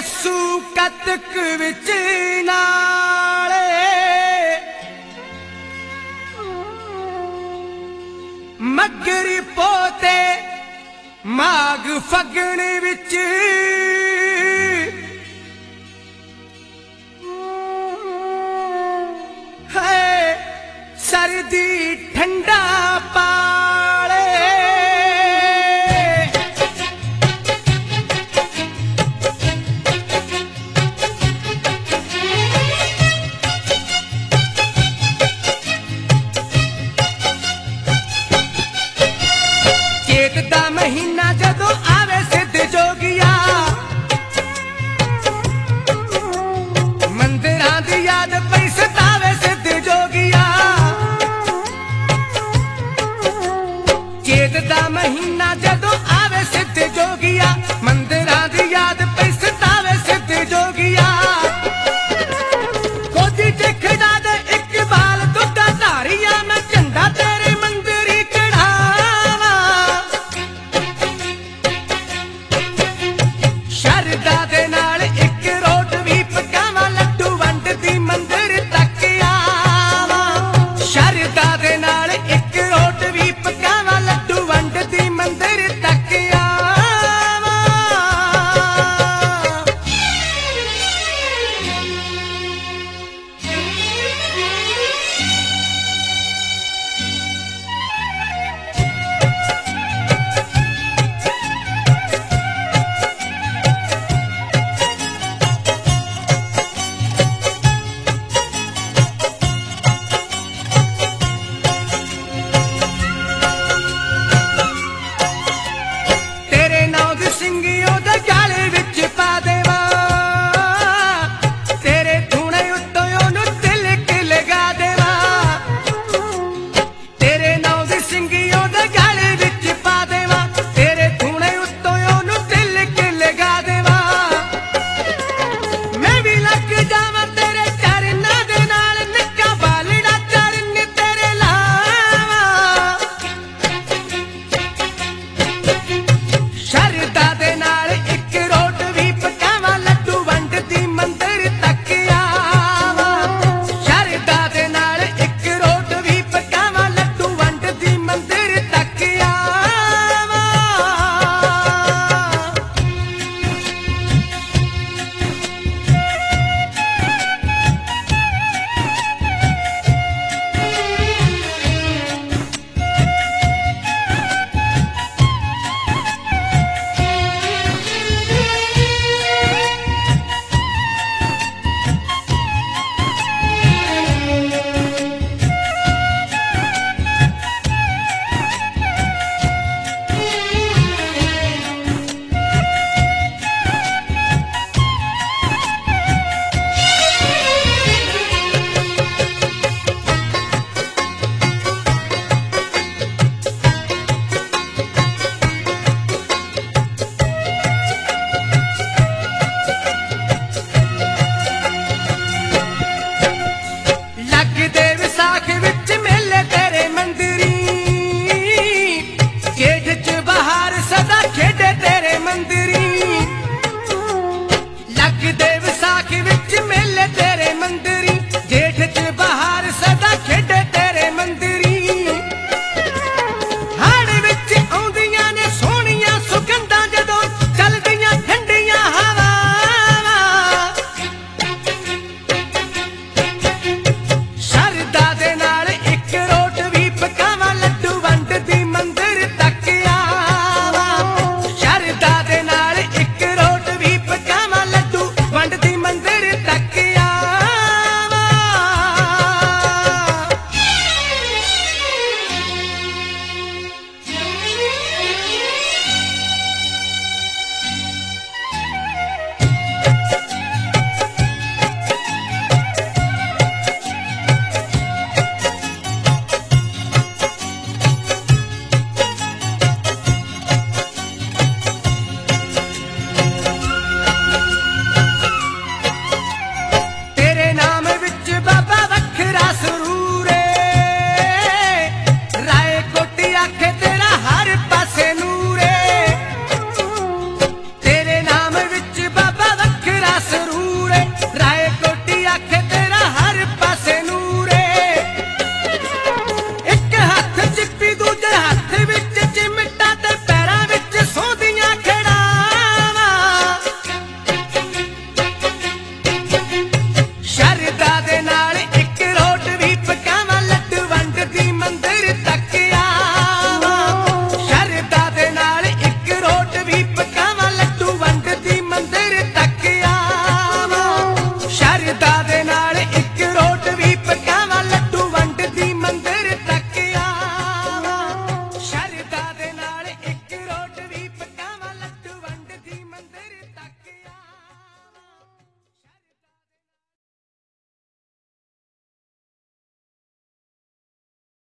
ਜੱਸੂ ਕਤਕ ਵਿੱਚ ਨਾਲੇ ਮਗਰੀ ਪੋਤੇ ਮਾਗ ਫਗਣ ਵਿੱਚ ਹੈ ਸਰਦੀ ਠੰਡਾ ਪਾਲੇ चेत दा महीना जदों आवे सिद्ध जोगिया मंदिरां दी याद पई सतावे सिद्ध जोगिया चेत दा महीना जदों आवे सिद्ध जोगिया मंदिरां दी याद पई सतावे सिद्ध जोगिया कोदी चिखड़ा दे इकबाल दुद्धा धारिया मैं झंडा तेरे मंदिरी शरदा दे नाल इक रोट भी पकावां लड्डू वंडदी मंदिर तक आवां शरदा दे नाल इक रोट भी पकावां लड्डू वंडदी मंदिर तक आवां ਸਿੰਘਿਓ ਦੇ ਗਾਲੇ ਵਿੱਚ ਪਾ ਦੇਵਾਂ ਤੇਰੇ ਧੂਣੇ ਉੱਤੋਂ ਉਹਨੂੰ ਤਿਲਕ ਲਗਾ ਦੇਵਾਂ ਤੇਰੇ ਨਾਂ ਦੀ ਸਿੰਘਿਓ ਦੇ ਗਾਲੇ ਵਿੱਚ ਪਾ ਦੇਵਾਂ ਤੇਰੇ ਧੂਣੇ ਉੱਤੋਂ ਉਹਨੂੰ ਤਿਲਕ ਲਗਾ ਦੇਵਾਂ ਮੈਂ ਵੀ ਲੱਗ ਜਾਵਾਂ ਤੇਰੇ ਚਰਨਾਂ ਦੇ ਨਾਲ ਨਿੱਕਾ ਬਾਲੜਾ ਚਰਨ ਤੇਰੇ ਲਾਵਾਂ शरदा दे नाल इक रोट भी पकावां लड्डू वंडदी मंदिर तक आवां शरदा दे नाल इक रोट भी पकावां लड्डू वंडदी मंदिर तक आवां लगदे विसाख विच मेले तेरे मंदिरी जेठ च बहार सदा खेडे तेरे मंदिर